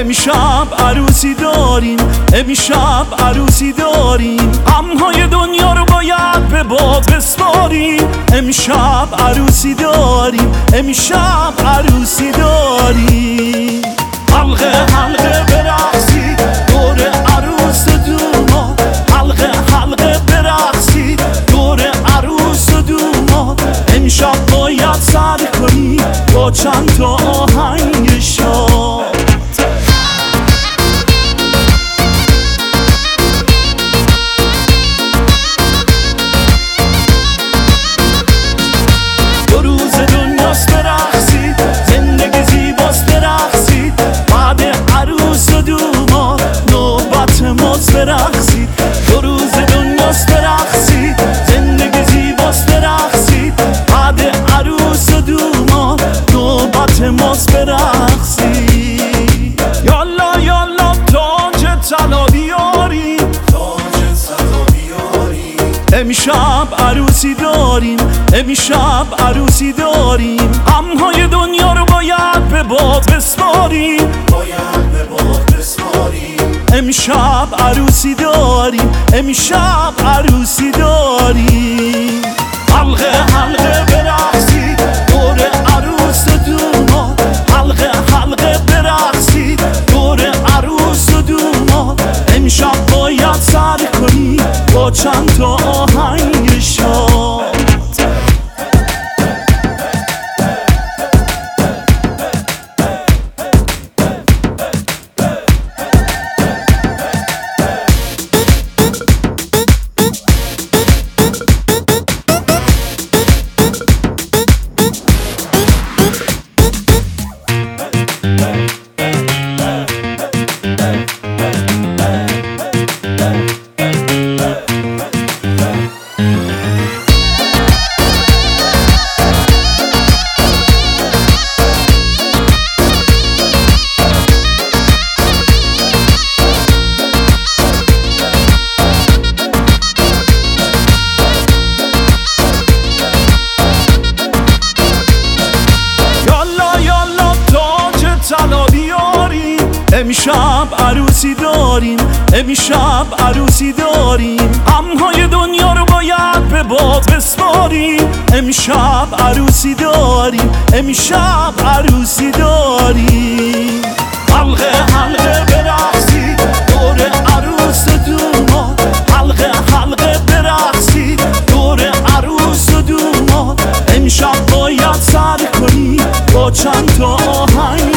امشب عروسی داریم، امشب عروسی داریم، غمهای دنیا رو باید به باد بسپاریم. امشب عروسی داریم، امشب عروسی داریم. حلقه حلقه برقصید دور عروس و دوماد، حلقه حلقه برقصید دور عروس و دوماد. امشب باید سر کنی با چند تا آهنگ شاد. دو روز دنیاست برقصید، زندگی زیباست برقصید، بعد عروس و دوماد نوبت ماست برقصید. دو روز دنیاست برقصید، زندگی زیباست برقصید، بعد عروس و دوماد نوبت ماست برقصید. یالا یالا تاج طلا بیاریم، تاج طلا بیاریم. امشب عروسی داریم، امشب عروسی داریم، غمهای دنیا رو باید به باد بسپاریم، باید به باد بسپاریم. امشب عروسی داریم، امشب عروسی داریم. حلقه حلقه برقصید دور عروس و دوماد، حلقه حلقه برقصید دور عروس و دوماد. امشب باید سر کنی با چند تا آهنگ شاد. امشب عروسی داریم، امشب عروسی داریم، غمهای دنیا رو باید به باد بسپاریم. امشب عروسی داریم، امشب عروسی داریم. حلقه حلقه برقصید دور عروس و دوماد، حلقه حلقه برقصید دور عروس و دوماد. امشب باید سر کنی با چند تا آهنگ